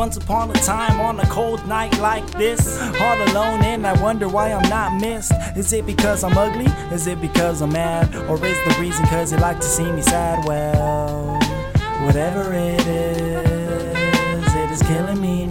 Once upon a time on a cold night like this, all alone and I wonder why I'm not missed. Is it because I'm ugly? Is it because I'm mad? Or is the reason cause you like to see me sad? Well, whatever it is killing me